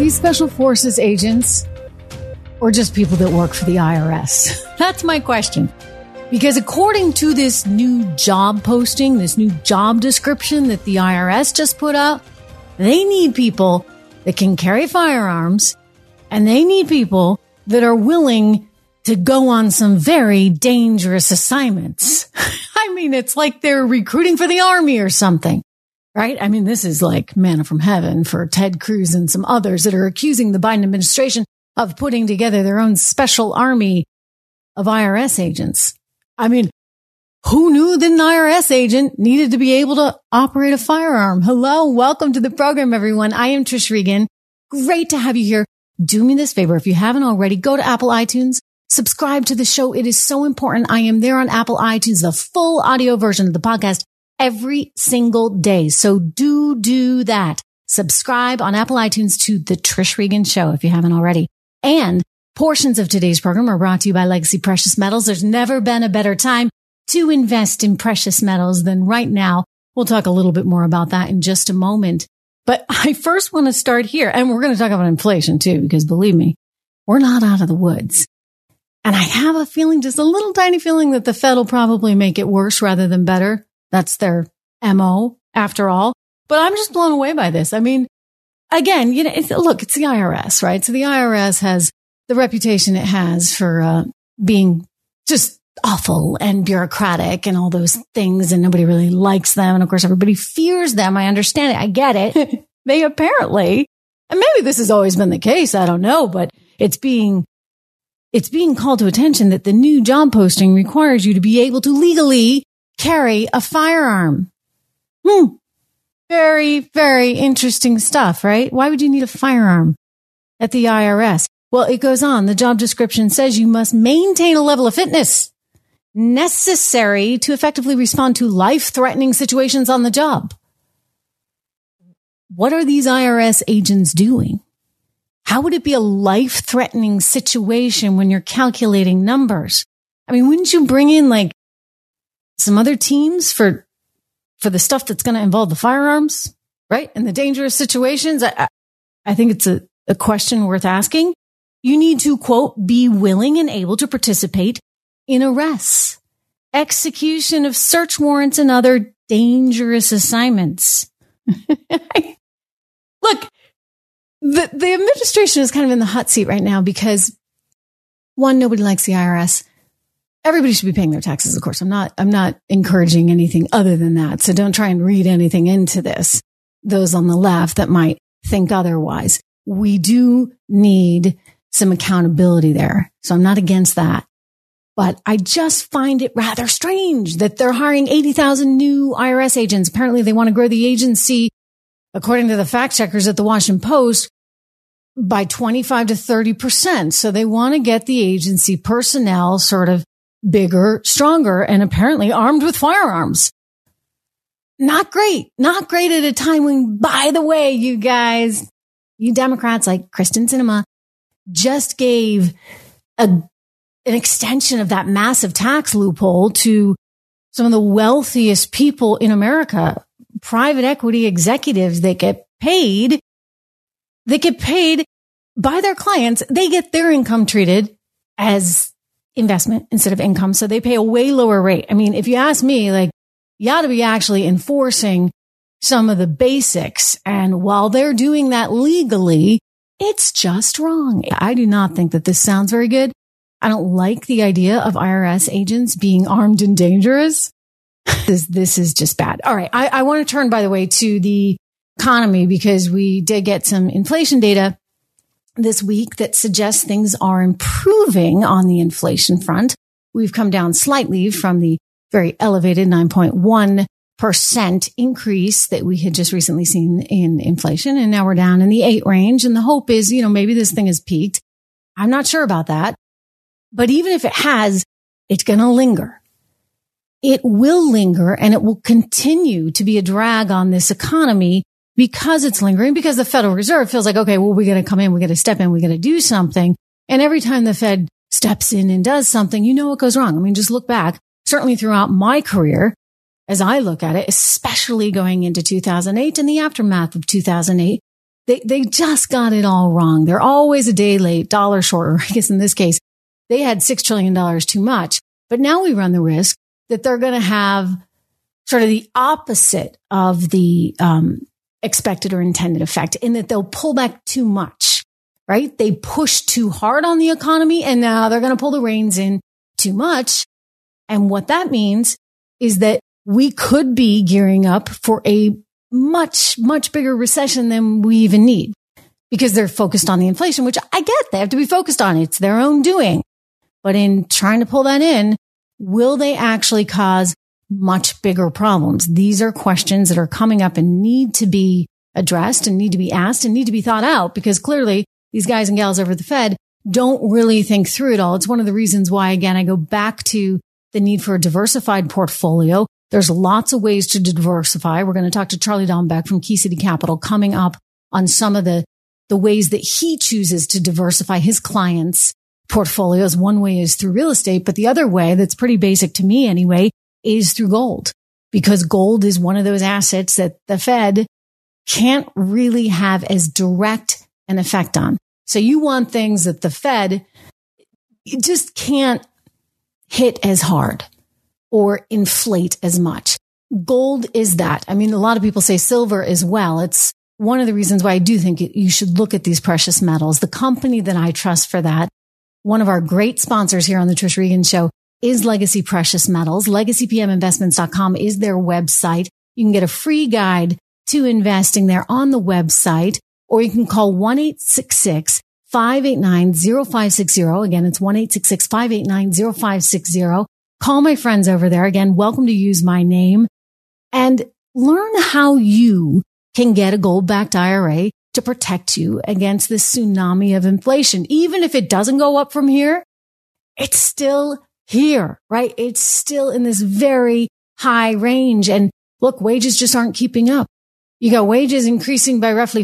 these special forces agents or just people that work for the IRS? That's my question. Because according to this new job posting, this new job description that the IRS just put out, they need people that can carry firearms, and they need people that are willing to go on some very dangerous assignments. I mean, it's like they're recruiting for the army or something, right? I mean, this is like manna from heaven for Ted Cruz and some others that are accusing the Biden administration of putting together their own special army of IRS agents. I mean, who knew that an IRS agent needed to be able to operate a firearm? Hello, welcome to the program, everyone. I am Trish Regan. Great to have you here. Do me this favor. If you haven't already, go to Apple iTunes, subscribe to the show. It is so important. I am there on Apple iTunes, the full audio version of the podcast every single day. So do that. Subscribe on Apple iTunes to the Trish Regan Show if you haven't already. And portions of today's program are brought to you by Legacy Precious Metals. There's never been a better time to invest in precious metals than right now. We'll talk a little bit more about that in just a moment. But I first want to start here, and we're going to talk about inflation too, because believe me, we're not out of the woods. And I have a feeling, just a little tiny feeling, that the Fed will probably make it worse rather than better. That's their MO after all. But I'm just blown away by this. I mean, again, it's the IRS, right? So the IRS has the reputation it has for being just awful and bureaucratic and all those things, and nobody really likes them. And of course, everybody fears them. I understand it. I get it. They apparently, and maybe this has always been the case, I don't know, but it's being called to attention that the new job posting requires you to be able to legally carry a firearm. Very, very interesting stuff, right? Why would you need a firearm at the IRS? Well, it goes on. The job description says you must maintain a level of fitness necessary to effectively respond to life-threatening situations on the job. What are these IRS agents doing? How would it be a life-threatening situation when you're calculating numbers? I mean, wouldn't you bring in like some other teams for the stuff that's going to involve the firearms, right? And the dangerous situations? I think it's a question worth asking. You need to, quote, be willing and able to participate in arrests, execution of search warrants, and other dangerous assignments. Look, the administration is kind of in the hot seat right now because, one, nobody likes the IRS. Everybody should be paying their taxes, of course. I'm not encouraging anything other than that. So don't try and read anything into this. Those on the left that might think otherwise. We do need some accountability there. So I'm not against that. But I just find it rather strange that they're hiring 80,000 new IRS agents. Apparently they want to grow the agency, according to the fact checkers at the Washington Post, by 25 to 30%. So they want to get the agency personnel sort of bigger, stronger, and apparently armed with firearms. Not great. Not great at a time when, by the way, you guys, you Democrats like Kristen Sinema just gave an extension of that massive tax loophole to some of the wealthiest people in America, private equity executives that get paid by their clients. They get their income treated as investment instead of income. So they pay a way lower rate. I mean, if you ask me, like, you ought to be actually enforcing some of the basics. And while they're doing that legally, it's just wrong. I do not think that this sounds very good. I don't like the idea of IRS agents being armed and dangerous. This is just bad. All right. I want to turn, by the way, to the economy because we did get some inflation data this week that suggests things are improving on the inflation front. We've come down slightly from the very elevated 9.1% increase that we had just recently seen in inflation. And now we're down in the 8 range. And the hope is, maybe this thing has peaked. I'm not sure about that. But even if it has, it's going to linger. It will linger and it will continue to be a drag on this economy because it's lingering, because the Federal Reserve feels like, okay, well, we got to come in, we got to step in, we got to do something. And every time the Fed steps in and does something, what goes wrong. I mean, just look back, certainly throughout my career, as I look at it, especially going into 2008 and the aftermath of 2008, They just got it all wrong. They're always a day late, dollar short, or I guess in this case, they had $6 trillion too much. But now we run the risk that they're going to have sort of the opposite of the expected or intended effect, in that they'll pull back too much, right? They push too hard on the economy, and now they're going to pull the reins in too much. And what that means is that we could be gearing up for a much, much bigger recession than we even need, because they're focused on the inflation, which I get. They have to be focused on. It's their own doing. But in trying to pull that in, will they actually cause much bigger problems? These are questions that are coming up and need to be addressed and need to be asked and need to be thought out, because clearly these guys and gals over at the Fed don't really think through it all. It's one of the reasons why, again, I go back to the need for a diversified portfolio. There's lots of ways to diversify. We're going to talk to Charlie Dombeck from Key City Capital coming up on some of the ways that he chooses to diversify his clients' portfolios. One way is through real estate, but the other way, that's pretty basic to me anyway, is through gold, because gold is one of those assets that the Fed can't really have as direct an effect on. So you want things that the Fed just can't hit as hard or inflate as much. Gold is that. I mean, a lot of people say silver as well. It's one of the reasons why I do think you should look at these precious metals. The company that I trust for that, one of our great sponsors here on the Trish Regan Show, is Legacy Precious Metals. LegacyPMInvestments.com is their website. You can get a free guide to investing there on the website, or you can call 1-866-589-0560. Again, it's 1-866-589-0560. Call my friends over there. Again, welcome to use my name and learn how you can get a gold-backed IRA to protect you against this tsunami of inflation. Even if it doesn't go up from here, it's still here, right? It's still in this very high range. And look, wages just aren't keeping up. You got wages increasing by roughly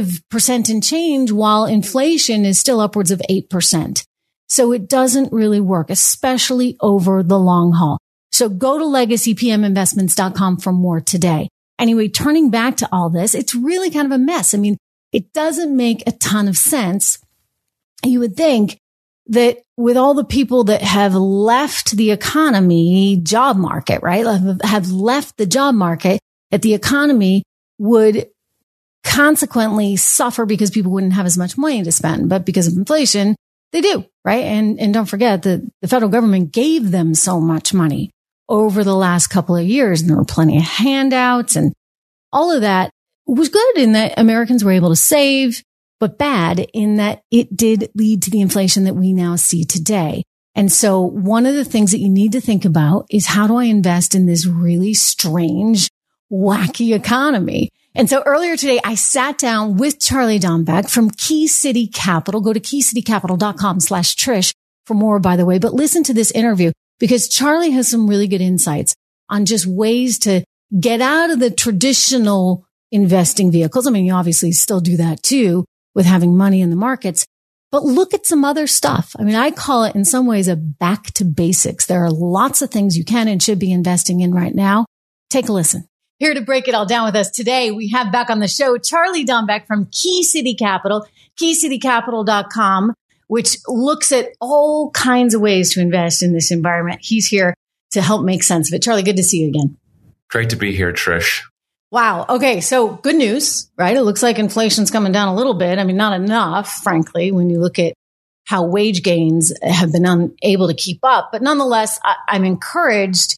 5% and change, while inflation is still upwards of 8%. So it doesn't really work, especially over the long haul. So go to LegacyPMInvestments.com for more today. Anyway, turning back to all this, it's really kind of a mess. I mean, it doesn't make a ton of sense. You would think that with all the people that have left the economy job market, right, have left the job market, that the economy would consequently suffer because people wouldn't have as much money to spend. But because of inflation, they do, right? And don't forget that the federal government gave them so much money over the last couple of years. And there were plenty of handouts, and all of that was good in that Americans were able to save, but bad in that it did lead to the inflation that we now see today. And so one of the things that you need to think about is, how do I invest in this really strange, wacky economy? And so earlier today, I sat down with Charlie Dombeck from Key City Capital. Go to keycitycapital.com/Trish for more, by the way. But listen to this interview, because Charlie has some really good insights on just ways to get out of the traditional investing vehicles. I mean, you obviously still do that too with having money in the markets, but look at some other stuff. I mean, I call it in some ways a back to basics. There are lots of things you can and should be investing in right now. Take a listen. Here to break it all down with us today, we have back on the show Charlie Dombeck from Key City Capital, keycitycapital.com, which looks at all kinds of ways to invest in this environment. He's here to help make sense of it. Charlie, good to see you again. Great to be here, Trish. Wow. Okay. So good news, right? It looks like inflation's coming down a little bit. I mean, not enough, frankly, when you look at how wage gains have been unable to keep up. But nonetheless, I'm encouraged.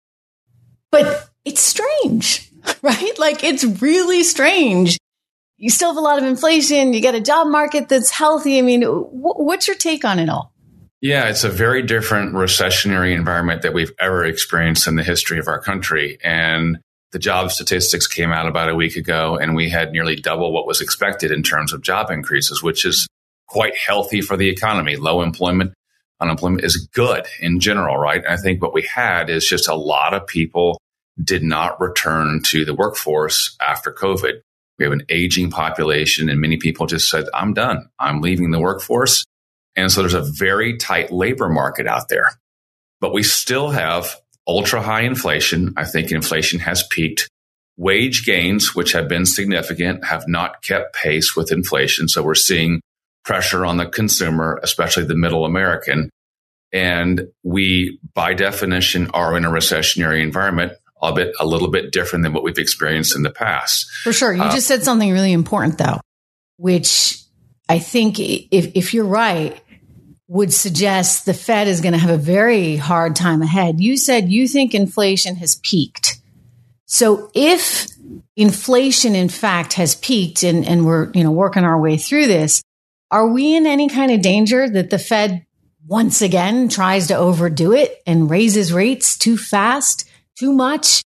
But it's strange, right? Like, it's really strange. You still have a lot of inflation. You got a job market that's healthy. I mean, what's your take on it all? Yeah, it's a very different recessionary environment that we've ever experienced in the history of our country. And the job statistics came out about a week ago, and we had nearly double what was expected in terms of job increases, which is quite healthy for the economy. Low employment, unemployment is good in general, right? And I think what we had is just a lot of people did not return to the workforce after COVID. We have an aging population, and many people just said, I'm done. I'm leaving the workforce. And so there's a very tight labor market out there. But we still have ultra high inflation. I think inflation has peaked. wage gains, which have been significant, have not kept pace with inflation. So we're seeing pressure on the consumer, especially the middle American. And we, by definition, are in a recessionary environment, albeit a little bit different than what we've experienced in the past. For sure. You just said something really important, though, which I think if you're right, would suggest the Fed is going to have a very hard time ahead. You said you think inflation has peaked. So if inflation, in fact, has peaked and we're working our way through this, are we in any kind of danger that the Fed once again tries to overdo it and raises rates too fast, too much,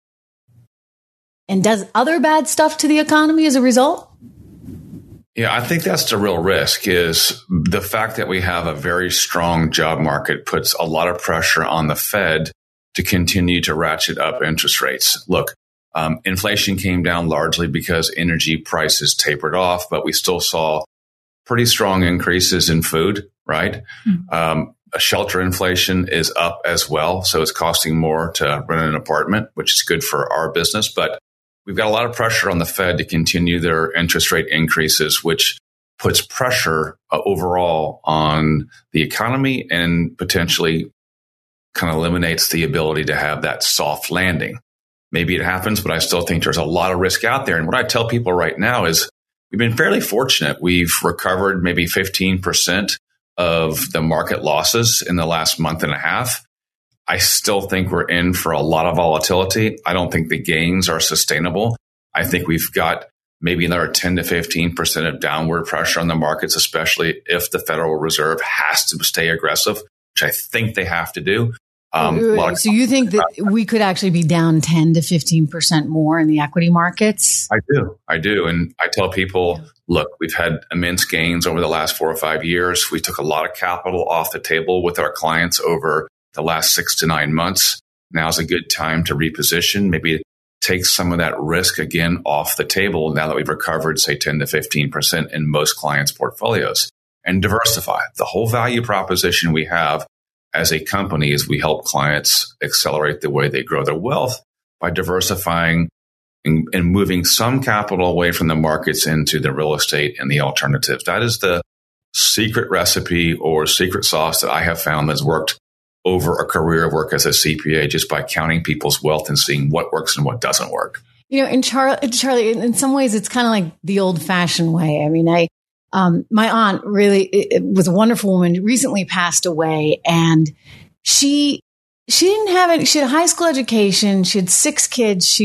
and does other bad stuff to the economy as a result? Yeah, I think that's the real risk, is the fact that we have a very strong job market puts a lot of pressure on the Fed to continue to ratchet up interest rates. Look, inflation came down largely because energy prices tapered off, but we still saw pretty strong increases in food, right? Mm-hmm. Shelter inflation is up as well. So it's costing more to rent an apartment, which is good for our business. But we've got a lot of pressure on the Fed to continue their interest rate increases, which puts pressure overall on the economy and potentially kind of eliminates the ability to have that soft landing. Maybe it happens, but I still think there's a lot of risk out there. And what I tell people right now is we've been fairly fortunate. We've recovered maybe 15% of the market losses in the last month and a half. I still think we're in for a lot of volatility. I don't think the gains are sustainable. I think we've got maybe another 10 to 15% of downward pressure on the markets, especially if the Federal Reserve has to stay aggressive, which I think they have to do. So you think that we could actually be down 10 to 15% more in the equity markets? I do. And I tell people, look, we've had immense gains over the last 4 or 5 years. We took a lot of capital off the table with our clients over the last 6 to 9 months. Now's a good time to reposition, maybe take some of that risk again off the table now that we've recovered, say, 10 to 15% in most clients' portfolios, and diversify. The whole value proposition we have as a company is we help clients accelerate the way they grow their wealth by diversifying and moving some capital away from the markets into the real estate and the alternatives. That is the secret recipe or secret sauce that I have found that's worked over a career of work as a CPA, just by counting people's wealth and seeing what works and what doesn't work. And Charlie, in some ways, it's kind of like the old-fashioned way. I mean, my aunt really was a wonderful woman, recently passed away, and she didn't have it. She had a high school education. She had 6 kids.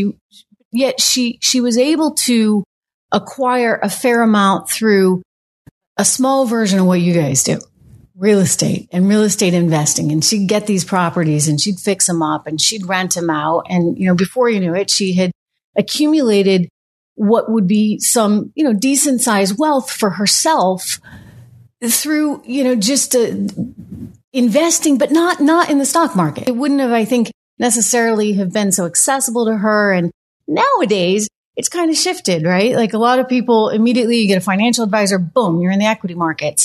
Yet she was able to acquire a fair amount through a small version of what you guys do. Real estate and real estate investing. And she'd get these properties and she'd fix them up and she'd rent them out. And, before you knew it, she had accumulated what would be some, decent sized wealth for herself through, just investing, but not in the stock market. It wouldn't have, I think, necessarily have been so accessible to her. And nowadays it's kind of shifted, right? Like a lot of people immediately, you get a financial advisor, boom, you're in the equity markets.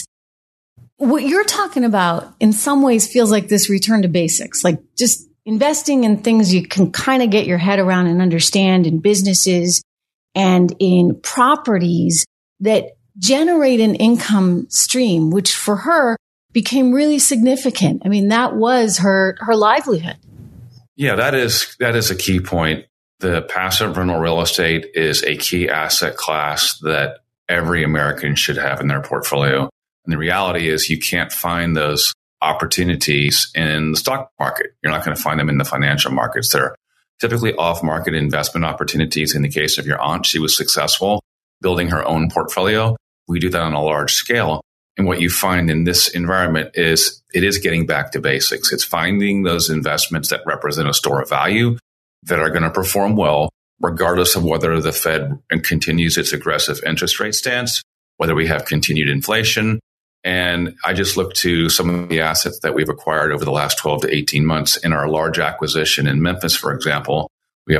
What you're talking about in some ways feels like this return to basics, like just investing in things you can kind of get your head around and understand, in businesses and in properties that generate an income stream, which for her became really significant. I mean, that was her livelihood. Yeah, that is a key point. The passive rental real estate is a key asset class that every American should have in their portfolio. And the reality is you can't find those opportunities in the stock market. You're not going to find them in the financial markets. They're typically off-market investment opportunities. In the case of your aunt, she was successful building her own portfolio. We do that on a large scale. And what you find in this environment is it is getting back to basics. It's finding those investments that represent a store of value that are going to perform well, regardless of whether the Fed continues its aggressive interest rate stance, whether we have continued inflation. And I just look to some of the assets that we've acquired over the last 12 to 18 months. In our large acquisition in Memphis, for example, we have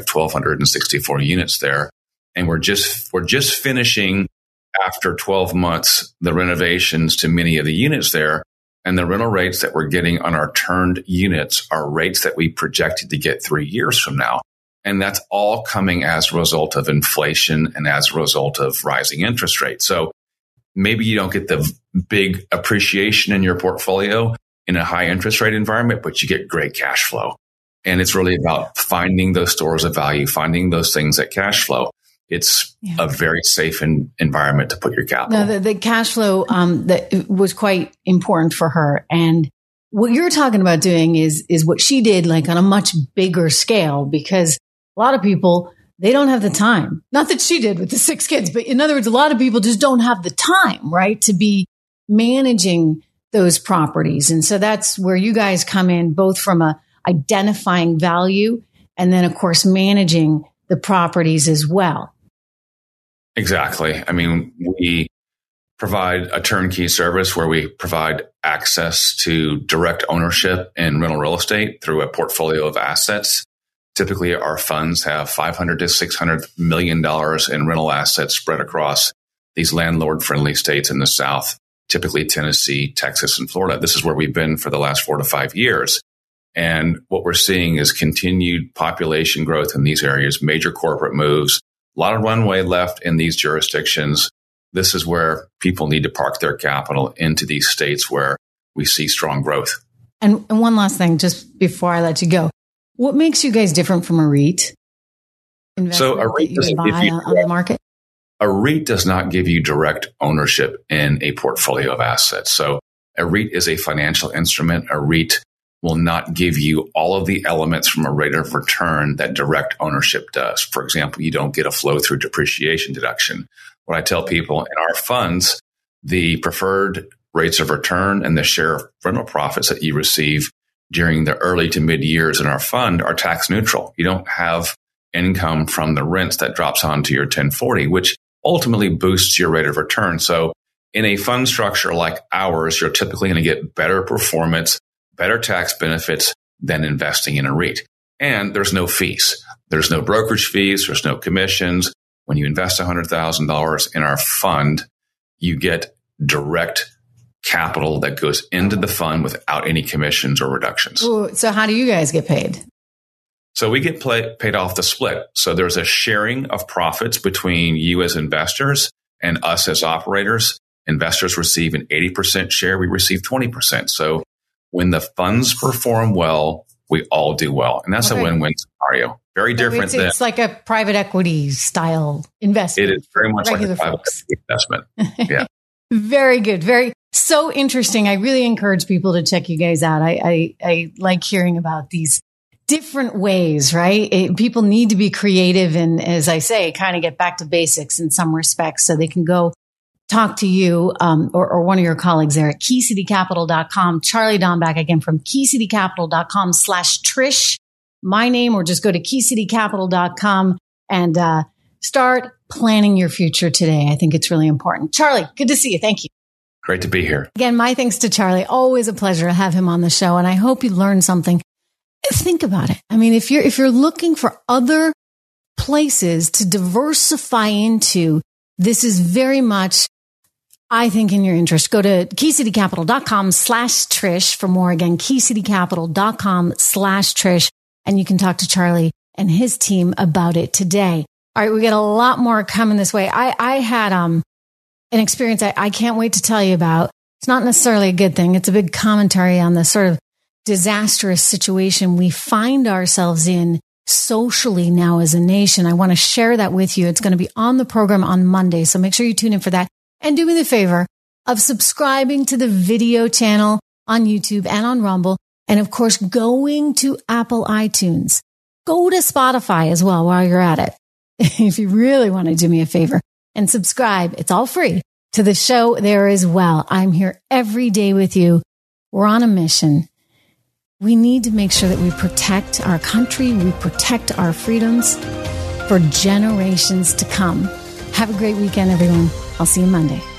1,264 units there. And we're just finishing, after 12 months, the renovations to many of the units there. And the rental rates that we're getting on our turned units are rates that we projected to get 3 years from now. And that's all coming as a result of inflation and as a result of rising interest rates. So maybe you don't get the big appreciation in your portfolio in a high interest rate environment, but you get great cash flow. And it's really about finding those stores of value, finding those things that cash flow. It's a very safe environment to put your capital. No, the cash flow that was quite important for her. And what you're talking about doing is what she did, like on a much bigger scale, because a lot of people, they don't have the time. Not that she did with the 6 kids, but in other words, a lot of people just don't have the time, right, to be managing those properties. And so that's where you guys come in, both from identifying value and then, of course, managing the properties as well. Exactly. I mean, we provide a turnkey service where we provide access to direct ownership in rental real estate through a portfolio of assets. Typically, our funds have $500 to $600 million in rental assets spread across these landlord-friendly states in the South, typically Tennessee, Texas, and Florida. This is where we've been for the last 4 to 5 years. And what we're seeing is continued population growth in these areas, major corporate moves, a lot of runway left in these jurisdictions. This is where people need to park their capital into these states where we see strong growth. And one last thing, just before I let you go, what makes you guys different from a REIT? So a REIT doesn't give you on the market. A REIT does not give you direct ownership in a portfolio of assets. So a REIT is a financial instrument. A REIT will not give you all of the elements from a rate of return that direct ownership does. For example, you don't get a flow-through depreciation deduction. What I tell people in our funds, the preferred rates of return and the share of rental profits that you receive during the early to mid years in our fund are tax neutral. You don't have income from the rents that drops onto your 1040, which ultimately boosts your rate of return. So in a fund structure like ours, you're typically going to get better performance, better tax benefits than investing in a REIT. And there's no fees. There's no brokerage fees. There's no commissions. When you invest $100,000 in our fund, you get direct capital that goes into the fund without any commissions or reductions. Ooh, so how do you guys get paid? So we get paid off the split. So there's a sharing of profits between you as investors and us as operators. Investors receive an 80% share. We receive 20%. So when the funds perform well, we all do well. And that's a win-win scenario. Very different than... It's like a private equity style investment. It is very much like a private equity investment. Yeah. Very good. So interesting. I really encourage people to check you guys out. I like hearing about these different ways, right? People need to be creative and, as I say, kind of get back to basics in some respects so they can go talk to you or one of your colleagues there at keycitycapital.com. Charlie Domback, again, from keycitycapital.com/Trish, my name, or just go to keycitycapital.com and start planning your future today. I think it's really important. Charlie, good to see you. Thank you. Great to be here. Again, my thanks to Charlie. Always a pleasure to have him on the show. And I hope you learned something. Think about it. I mean, if you're looking for other places to diversify into, this is very much, I think, in your interest. Go to keycitycapital.com/Trish for more. Again, keycitycapital.com/Trish. And you can talk to Charlie and his team about it today. All right. We got a lot more coming this way. I had, an experience I can't wait to tell you about. It's not necessarily a good thing. It's a big commentary on the sort of disastrous situation we find ourselves in socially now as a nation. I want to share that with you. It's going to be on the program on Monday. So make sure you tune in for that. And do me the favor of subscribing to the video channel on YouTube and on Rumble. And of course, going to Apple iTunes. Go to Spotify as well while you're at it. If you really want to do me a favor and subscribe, it's all free to the show there as well. I'm here every day with you. We're on a mission. We need to make sure that we protect our country, we protect our freedoms for generations to come. Have a great weekend, everyone. I'll see you Monday.